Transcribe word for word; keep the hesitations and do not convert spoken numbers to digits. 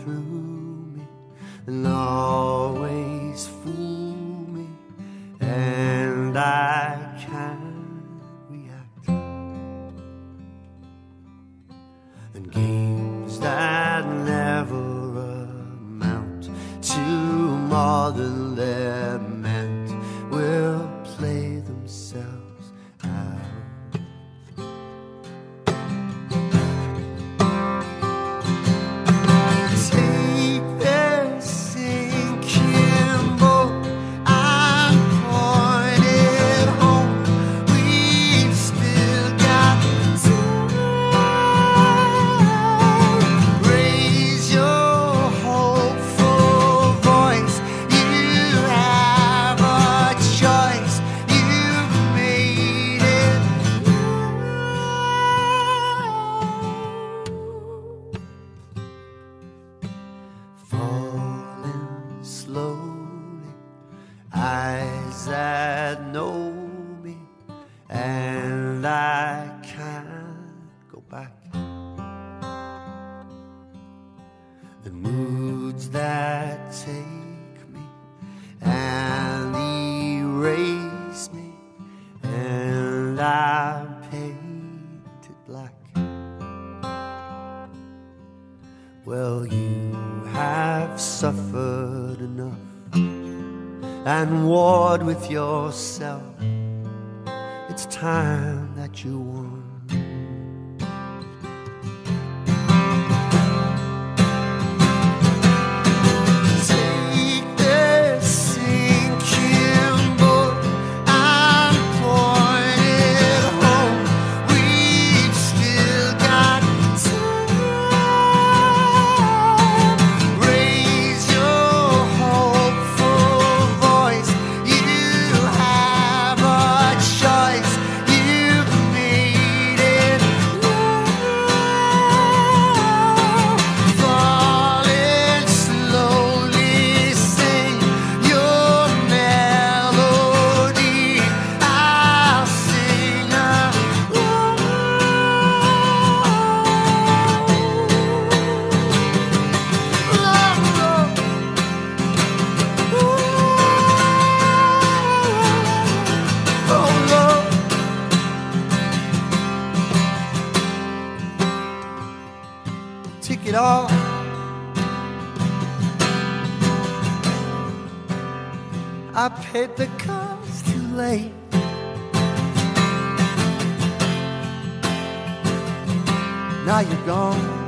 through me and always fool me, and I can't react. And games that never amount to more than they're meant will play themselves out. Take this sinking boat and point it home. We've still got time. Raise your hopeful voice. You have a choice. You've made it now. Falling slowly, eyes that know me, and I can't go back. The moods that take me and erase me, and I'm painted black. Well, you have suffered enough and warred with yourself. It's time that you won. Take this sinking boat and point it home. We've still got time. Raise your hopeful voice. You have a choice. You've made it now. Falling slowly, sing your melody. I'll sing along. Oh Lord, take it all. I paid the cost too late. Now you're gone.